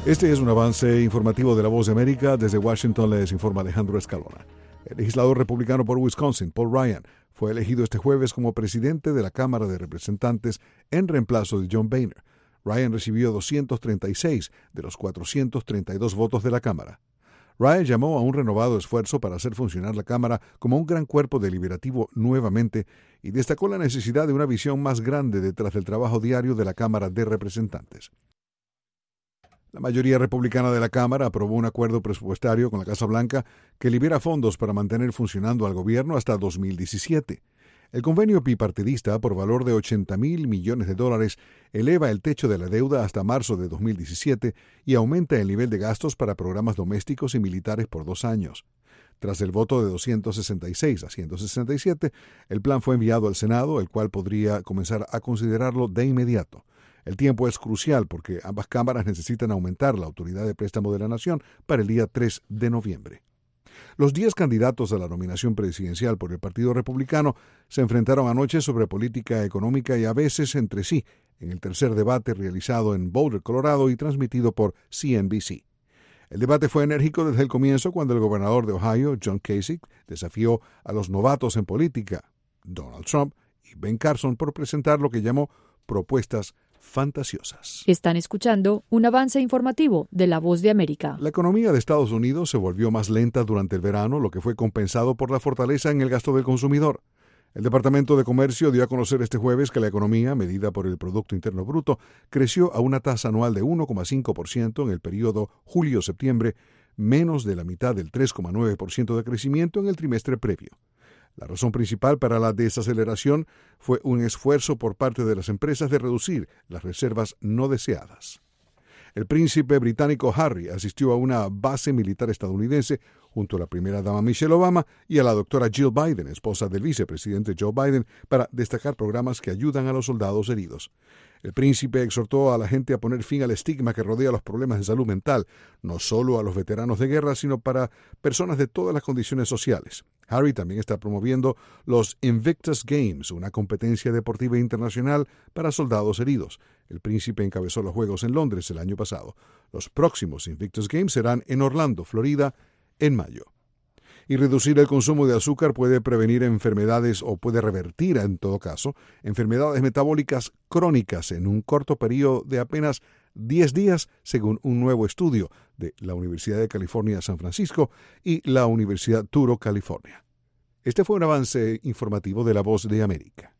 Este es un avance informativo de La Voz de América. Desde Washington les informa Alejandro Escalona. El legislador republicano por Wisconsin, Paul Ryan, fue elegido este jueves como presidente de la Cámara de Representantes en reemplazo de John Boehner. Ryan recibió 236 de los 432 votos de la Cámara. Ryan llamó a un renovado esfuerzo para hacer funcionar la Cámara como un gran cuerpo deliberativo nuevamente y destacó la necesidad de una visión más grande detrás del trabajo diario de la Cámara de Representantes. La mayoría republicana de la Cámara aprobó un acuerdo presupuestario con la Casa Blanca que libera fondos para mantener funcionando al gobierno hasta 2017. El convenio bipartidista, por valor de $80,000 millones, eleva el techo de la deuda hasta marzo de 2017 y aumenta el nivel de gastos para programas domésticos y militares por 2 años. Tras el voto de 266 a 167, el plan fue enviado al Senado, el cual podría comenzar a considerarlo de inmediato. El tiempo es crucial porque ambas cámaras necesitan aumentar la autoridad de préstamo de la nación para el día 3 de noviembre. Los 10 candidatos a la nominación presidencial por el Partido Republicano se enfrentaron anoche sobre política económica y a veces entre sí en el tercer debate realizado en Boulder, Colorado y transmitido por CNBC. El debate fue enérgico desde el comienzo cuando el gobernador de Ohio, John Kasich, desafió a los novatos en política, Donald Trump y Ben Carson, por presentar lo que llamó propuestas fantasiosas. Están escuchando un avance informativo de La Voz de América. La economía de Estados Unidos se volvió más lenta durante el verano, lo que fue compensado por la fortaleza en el gasto del consumidor. El Departamento de Comercio dio a conocer este jueves que la economía, medida por el Producto Interno Bruto, creció a una tasa anual de 1,5% en el periodo julio-septiembre, menos de la mitad del 3,9% de crecimiento en el trimestre previo. La razón principal para la desaceleración fue un esfuerzo por parte de las empresas de reducir las reservas no deseadas. El príncipe británico Harry asistió a una base militar estadounidense junto a la primera dama Michelle Obama y a la doctora Jill Biden, esposa del vicepresidente Joe Biden, para destacar programas que ayudan a los soldados heridos. El príncipe exhortó a la gente a poner fin al estigma que rodea los problemas de salud mental, no solo a los veteranos de guerra, sino para personas de todas las condiciones sociales. Harry también está promoviendo los Invictus Games, una competencia deportiva internacional para soldados heridos. El príncipe encabezó los Juegos en Londres el año pasado. Los próximos Invictus Games serán en Orlando, Florida, en mayo. Y reducir el consumo de azúcar puede prevenir enfermedades o puede revertir, en todo caso, enfermedades metabólicas crónicas en un corto periodo de apenas 10 días, según un nuevo estudio de la Universidad de California, San Francisco y la Universidad Turo, California. Este fue un avance informativo de La Voz de América.